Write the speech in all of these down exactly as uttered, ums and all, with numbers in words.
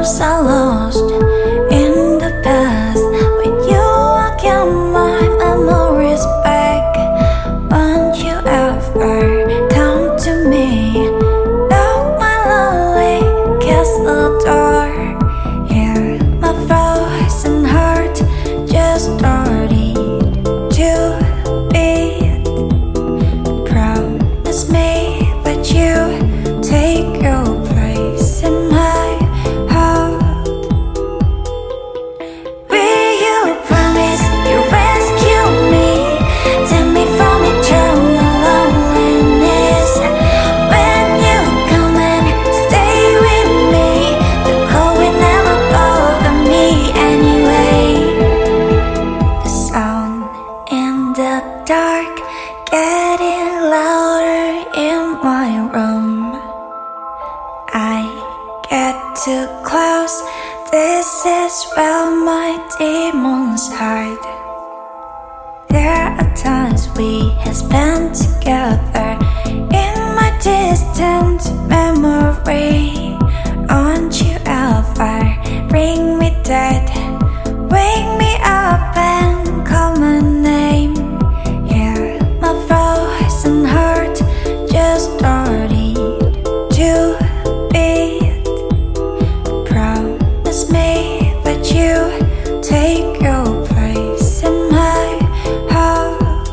Sometimes I lost in the past. With you I get my memories back. Won't you ever come to me? Knock my lonely castle door. Hear my voice and heart just started to beat. Promise me that you take your place in my heart. Will you promise you rescue me? Take me from eternal loneliness. When you come and stay with me, the cold will never bother me anyway. The sound in the dark getting louder in my room. I get too close. This is where my demons hide. There are times we have spent together in my distant memory. Won't you ever bring me dead? Wake me up and call my name. Hear my voice and heart just started to beat. Promise me that you take your place in my heart.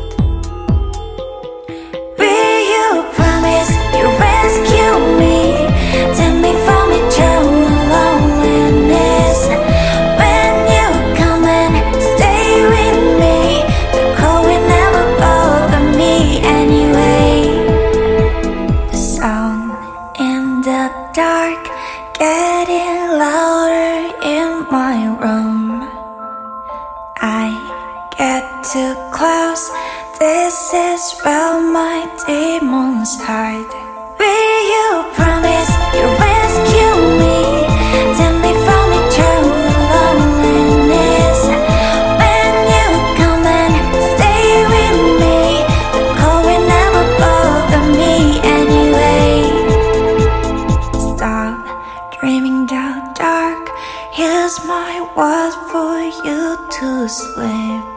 Will you promise you rescue me? Take me from eternal loneliness. When you come and stay with me, the cold will never bother me anyway. The sound in the dark getting louder in my room. I get too close. This is where my demons hide. Will you promise you rescue me? Take me from eternal loneliness. When you come and stay with me, the cold will never bother me anyway. Stop dreaming the dark. Here's my word for you to sleep.